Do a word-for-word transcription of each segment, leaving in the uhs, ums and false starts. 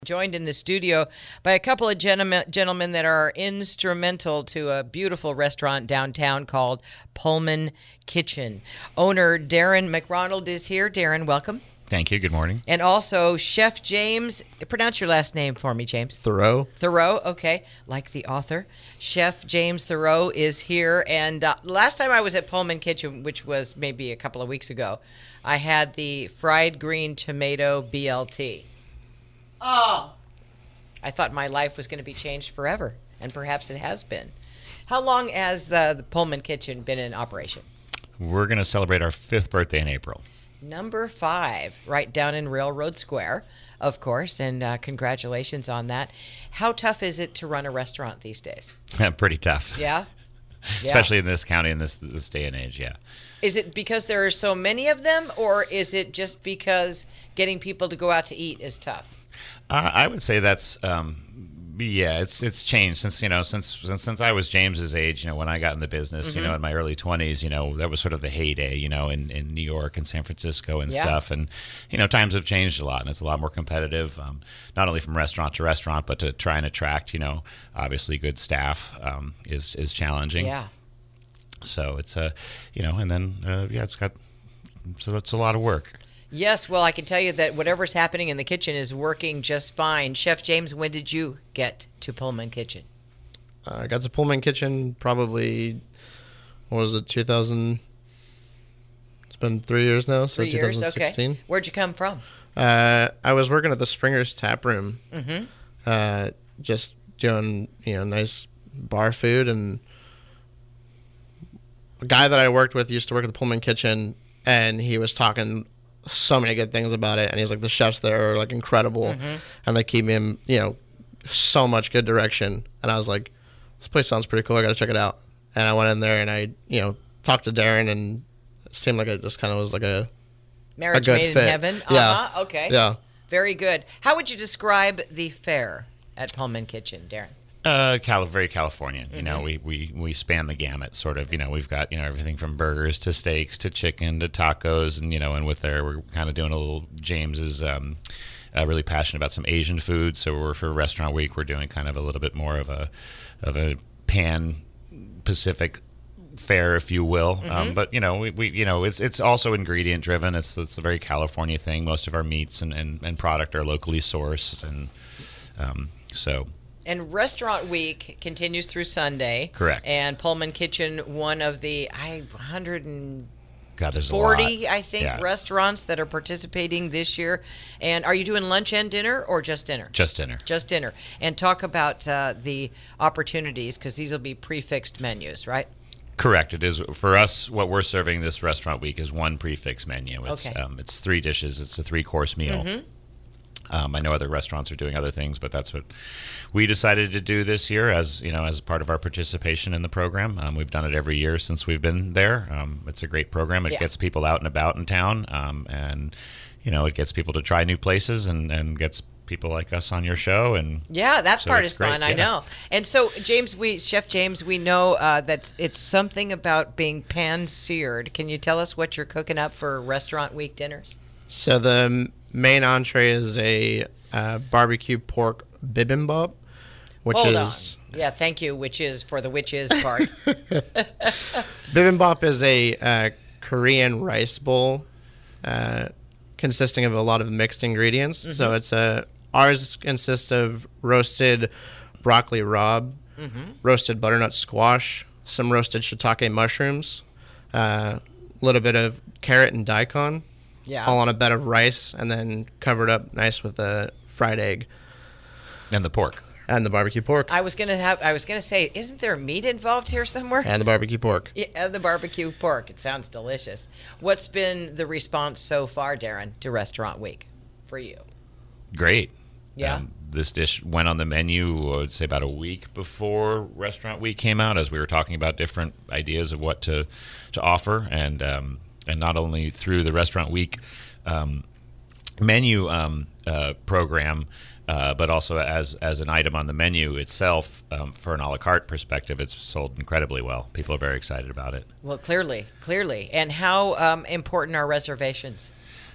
Joined in the studio by a couple of gentlemen, gentlemen that are instrumental to a beautiful restaurant downtown called Pullman Kitchen. Owner Darren McRonald is here. Darren, welcome. Thank you. Good morning. And also Chef James. Pronounce your last name for me, James. Thoreau. Thoreau, okay. Like the author. Chef James Thoreau is here. And uh, last time I was at Pullman Kitchen, which was maybe a couple of weeks ago, I had the fried green tomato B L T. Oh, I thought my life was going to be changed forever, and perhaps it has been. How long has the, the Pullman Kitchen been in operation? We're going to celebrate our fifth birthday in April. Number five, right down in Railroad Square, of course, and uh, congratulations on that. How tough is it to run a restaurant these days? Pretty tough. Yeah? Yeah. Especially in this county in this this day and age, yeah. Is it because there are so many of them, or is it just because getting people to go out to eat is tough? Uh, I would say that's, um, yeah, it's it's changed since, you know, since, since since I was James's age, you know, when I got in the business, mm-hmm. you know, in my early twenties, you know, that was sort of the heyday, you know, in, in New York and San Francisco and yeah. stuff. And, you know, times have changed a lot, and it's a lot more competitive, um, not only from restaurant to restaurant, but to try and attract, you know, obviously good staff um, is, is challenging. Yeah. So it's, a, uh, you know, and then, uh, yeah, it's got, so it's a lot of work. Yes, well, I can tell you that whatever's happening in the kitchen is working just fine. Chef James, when did you get to Pullman Kitchen? Uh, I got to Pullman Kitchen probably, what was it, two thousand? It's been three years now, so three years, twenty sixteen. Okay. Where'd you come from? Uh, I was working at the Springer's Tap Room, mm-hmm. uh, just doing, you know, nice bar food. And a guy that I worked with used to work at the Pullman Kitchen, and he was talking so many good things about it, and he's like, the chefs there are like incredible, mm-hmm. and they keep me in, you know, so much good direction. And I was like, this place sounds pretty cool, I gotta check it out. And I went in there and I, you know, talked to Darren, and it seemed like it just kind of was like a marriage a good made fit. in heaven. Yeah. Uh-huh. Okay. Yeah. Very good. How would you describe the fare at Pullman Kitchen, Darren? Uh, Cal- very Californian. You Mm-hmm. know, we, we, we span the gamut, sort of. You know, we've got, you know, everything from burgers to steaks to chicken to tacos, and, you know, and with there, we're kind of doing a little, James is um, uh, really passionate about some Asian food, so we're, for Restaurant Week, we're doing kind of a little bit more of a, of a pan-Pacific fare, if you will. Mm-hmm. Um, but, you know, we, we, you know, it's, it's also ingredient driven. It's, it's a very California thing. Most of our meats and, and, and product are locally sourced, and um, so... And Restaurant Week continues through Sunday. Correct. And Pullman Kitchen, one of the I one hundred forty, God, I think, yeah. restaurants that are participating this year. And are you doing lunch and dinner, or just dinner? Just dinner. Just dinner. And talk about uh, the opportunities, because these will be prefixed menus, right? Correct. It is. For us, what we're serving this Restaurant Week is one prefix menu. It's, okay. um, it's three dishes. It's a three-course meal. Mm-hmm. Um, I know other restaurants are doing other things, but that's what we decided to do this year as, you know, as part of our participation in the program. Um, we've done it every year since we've been there. Um, it's a great program. It yeah. gets people out and about in town, um, and, you know, it gets people to try new places and, and gets people like us on your show. And yeah, that so part is great. fun. I yeah. know. And so, James, we Chef James, we know uh, that it's something about being pan-seared. Can you tell us what you're cooking up for Restaurant Week dinners? So the main entree is a uh, barbecue pork bibimbap, which Hold is on. Yeah, thank you, which is for the which is part. Bibimbap is a uh, Korean rice bowl uh, consisting of a lot of mixed ingredients. Mm-hmm. So it's a ours consists of roasted broccoli rabe, mm-hmm. roasted butternut squash, some roasted shiitake mushrooms, a uh, little bit of carrot and daikon. Yeah. All on a bed of rice, and then covered up nice with a fried egg. And the pork. And the barbecue pork. I was gonna have. I was gonna say, isn't there meat involved here somewhere? And the barbecue pork. Yeah, the barbecue pork. It sounds delicious. What's been the response so far, Darren, to Restaurant Week for you? Great. Yeah. Um, this dish went on the menu, I would say, about a week before Restaurant Week came out, as we were talking about different ideas of what to to offer, and um, and not only through the Restaurant Week um, menu um, uh, program, uh, but also as as an item on the menu itself. Um, for an a la carte perspective, it's sold incredibly well. People are very excited about it. Well, clearly, clearly. And how um, important are reservations?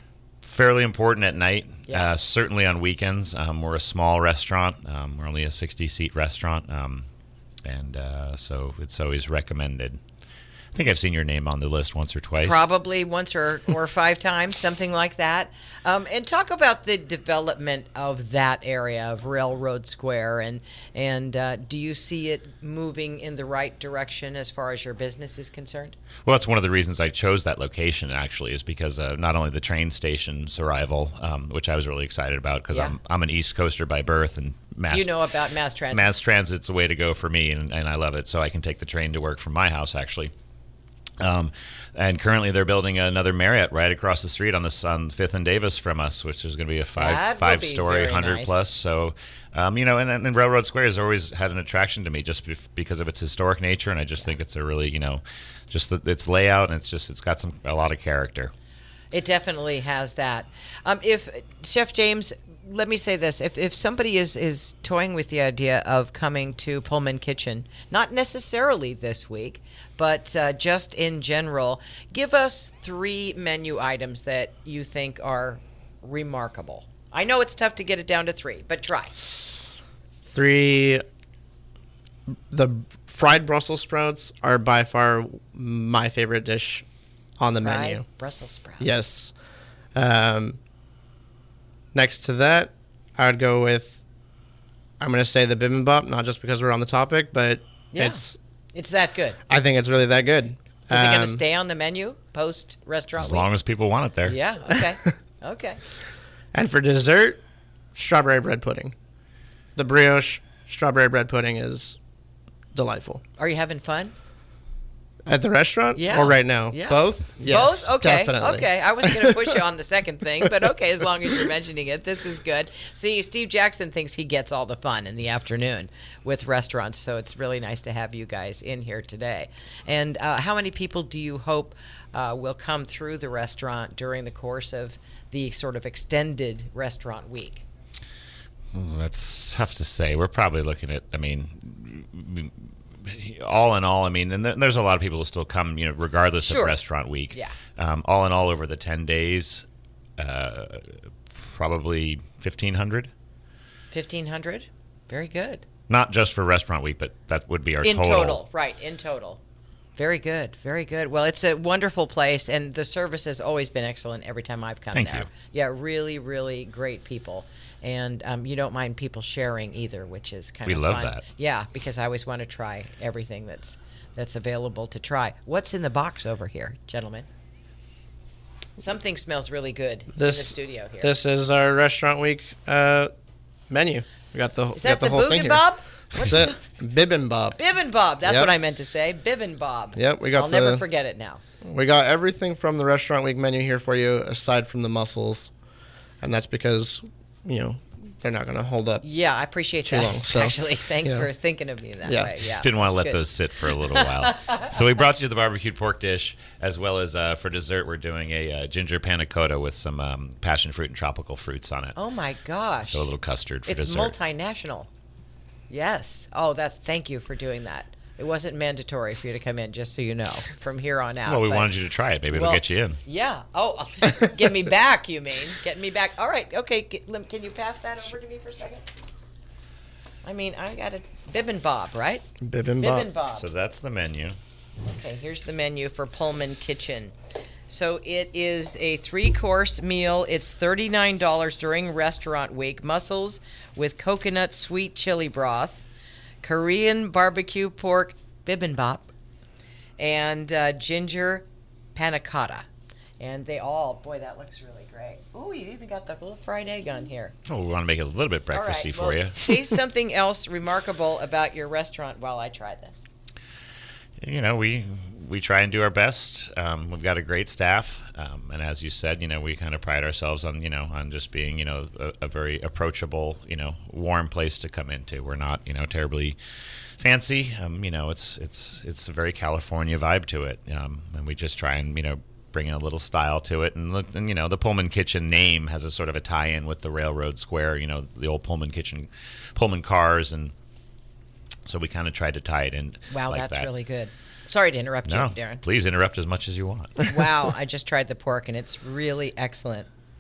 fairly important at night. Yeah. Uh, certainly on weekends. Um, we're a small restaurant. Um, we're only a sixty-seat restaurant, um, and uh, so it's always recommended. I think I've seen your name on the list once or twice. Probably once or, or five times, something like that. Um, and talk about the development of that area of Railroad Square, and and uh, do you see it moving in the right direction as far as your business is concerned? Well, that's one of the reasons I chose that location, actually, is because uh, not only the train station's arrival, um, which I was really excited about, because Yeah. I'm I'm an East Coaster by birth, and mass You know about mass transit. mass transit's the way to go for me, and, and I love it. So I can take the train to work from my house, actually. Um, and currently they're building another Marriott right across the street on this on Fifth and Davis from us, which is going to be a five That will five be story, very hundred nice. plus. So, um, you know, and, and Railroad Square has always had an attraction to me just bef- because of its historic nature, and I just think it's a really, you know, just the, its layout, and it's just it's got some a lot of character. It definitely has that. Um, if Chef James, let me say this: if if somebody is is toying with the idea of coming to Pullman Kitchen, not necessarily this week, but uh, just in general, give us three menu items that you think are remarkable. I know it's tough to get it down to three, but try. Three, the fried Brussels sprouts are by far my favorite dish on the Fried menu. Brussels sprouts. Yes. Um, next to that, I would go with, I'm going to say the bibimbap, not just because we're on the topic, but Yeah. it's, It's that good. I think it's really that good. Is it going Um, to stay on the menu post restaurant As week? long as people want it there. Yeah. Okay. Okay. And for dessert, strawberry bread pudding. The brioche strawberry bread pudding is delightful. Are you having fun? At the restaurant? Yeah. Or right now? Yeah. Both? Yes, Both? Okay. definitely. Okay. I was going to push you on the second thing, but okay, as long as you're mentioning it, this is good. See, Steve Jackson thinks he gets all the fun in the afternoon with restaurants, so it's really nice to have you guys in here today. And uh, how many people do you hope uh, will come through the restaurant during the course of the sort of extended restaurant week? Ooh, that's tough to say. We're probably looking at, I mean, all in all, I mean, and there, there's a lot of people who still come, you know, regardless Sure. of restaurant week. Yeah. Um, all in all, over the ten days, uh, probably fifteen hundred. fifteen hundred? Very good. Not just for restaurant week, but that would be our In total. total, right, in total. Very good, very good. Well, it's a wonderful place, and the service has always been excellent every time I've come Thank there. you. Yeah, really, really great people. And um, you don't mind people sharing either, which is kind We of love fun. that. Yeah, because I always want to try everything that's that's available to try. What's in the box over here, gentlemen? Something smells really good in the This studio here. This is our restaurant week uh, menu. We got the is we got that the, the, whole thing here. Bob? That's it. Bibimbap. Bibimbap. That's Yep. what I meant to say. Bibimbap. Yep, we got I'll never the- forget it now. We got everything from the restaurant week menu here for you, aside from the mussels, and that's because you know they're not going to hold up. Yeah, I appreciate Too that. long, so, Actually, thanks yeah. for thinking of me that Yeah. way. Yeah, Didn't want to that's let good. those sit for a little while. So we brought you the barbecued pork dish, as well as uh, for dessert, we're doing a uh, ginger panna cotta with some um, passion fruit and tropical fruits on it. Oh my gosh! So a little custard for it's dessert. multinational. Yes. Oh, that's. Thank you for doing that. It wasn't mandatory for you to come in, just so you know, from here on out. Well, we but- wanted you to try it. Maybe it'll Well, get you in. Yeah. Oh, get me back. You mean get me back? All right. Okay. Get, lem- can you pass that over to me for a second? I mean, I got a bibimbap, right? Bibimbap. Bibimbap. So that's the menu. Okay, here's the menu for Pullman Kitchen. So it is a three-course meal. It's thirty-nine dollars during restaurant week. Mussels with coconut sweet chili broth, Korean barbecue pork bibimbap, and uh, ginger panna cotta. And they all, boy, that looks really great. Ooh, you even got the little fried egg on here. Oh, we want to make it a little bit All right, breakfasty for well, you. say something else remarkable about your restaurant while I try this. You know, we we try and do our best. Um, we've got a great staff, um, and as you said, you know, we kind of pride ourselves on you know on just being you know a, a very approachable, you know, warm place to come into. We're not you know terribly fancy. Um, you know, it's it's it's a very California vibe to it, um, and we just try and you know bring a little style to it. And, look- and you know, the Pullman Kitchen name has a sort of a tie-in with the Railroad Square. You know, the old Pullman Kitchen, Pullman cars, and so we kind of tried to tie it in. Wow, like that's that. really good. Sorry to interrupt No, you, Darren. please interrupt as much as you want. Wow, I just tried the pork and it's really excellent.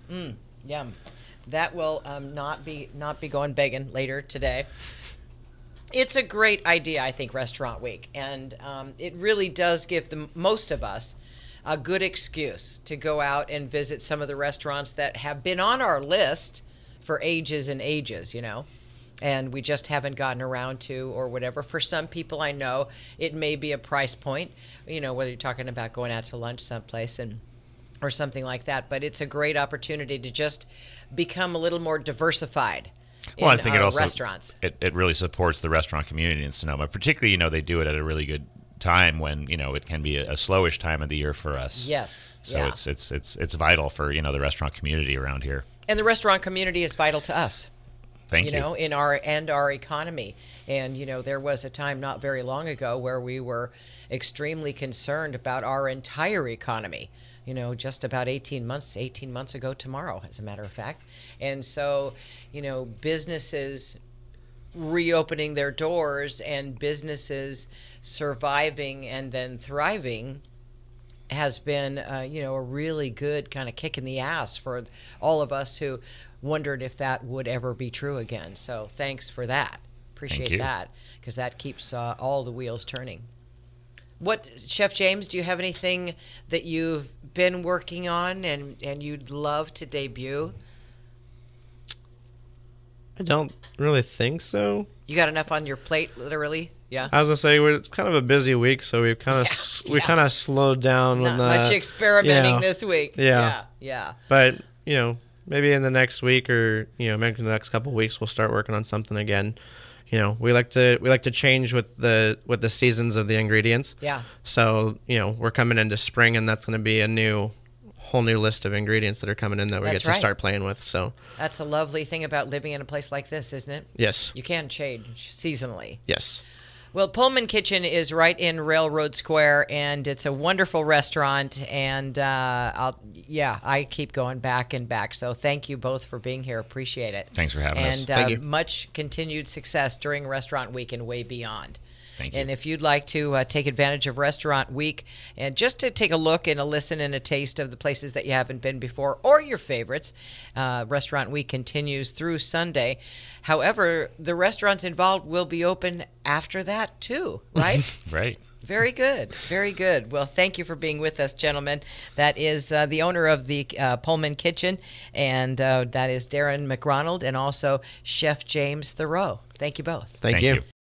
Yum. That will um, not be not be going begging later today. It's a great idea, I think, Restaurant Week, and um, it really does give the most of us a good excuse to go out and visit some of the restaurants that have been on our list for ages and ages, you know, and we just haven't gotten around to or whatever. For some people, I know it may be a price point, you know, whether you're talking about going out to lunch someplace and or something like that, but it's a great opportunity to just become a little more diversified. Well, in I think our it also restaurants. It, it really supports the restaurant community in Sonoma. Particularly, you know, they do it at a really good time when, you know, it can be a, a slowish time of the year for us. Yes. So yeah. it's it's it's it's vital for, you know, the restaurant community around here. And the restaurant community is vital to us. Thank you. You know, in our and our economy. And you know, there was a time not very long ago where we were extremely concerned about our entire economy. You know, just about eighteen months, eighteen months ago tomorrow, as a matter of fact. And so, you know, businesses reopening their doors and businesses surviving and then thriving has been, uh, you know, a really good kind of kick in the ass for all of us who wondered if that would ever be true again. So thanks for that. Appreciate you. that, because that keeps uh, all the wheels turning. What, Chef James, do you have anything that you've been working on and, and you'd love to debut? I don't really think so. You got enough on your plate, literally? Yeah. I was gonna say we're, it's kind of a busy week, so we've kind of Yeah, we yeah. kind of slowed down Not with the, much experimenting yeah. this week. Yeah. Yeah. Yeah. But you know, maybe in the next week or you know, maybe in the next couple of weeks, we'll start working on something again. You know, we like to we like to change with the with the seasons of the ingredients. Yeah. So you know, we're coming into spring, and that's going to be a new, whole new list of ingredients that are coming in that we That's get right. to start playing with. So That's a lovely thing about living in a place like this, isn't it? yes, You can change seasonally. yes, Well, Pullman Kitchen is right in Railroad Square, and it's a wonderful restaurant. And uh, I'll, yeah, I keep going back and back. So thank you both for being here. Appreciate it. Thanks for having us. And Thank uh, you. much continued success during Restaurant Week and way beyond. Thank you. And if you'd like to uh, take advantage of Restaurant Week and just to take a look and a listen and a taste of the places that you haven't been before or your favorites, uh, Restaurant Week continues through Sunday. However, the restaurants involved will be open after that too, right? Right. Very good. Very good. Well, thank you for being with us, gentlemen. That is uh, the owner of the uh, Pullman Kitchen, and uh, that is Darren McRonald and also Chef James Thoreau. Thank you both. Thank, Thank you. you.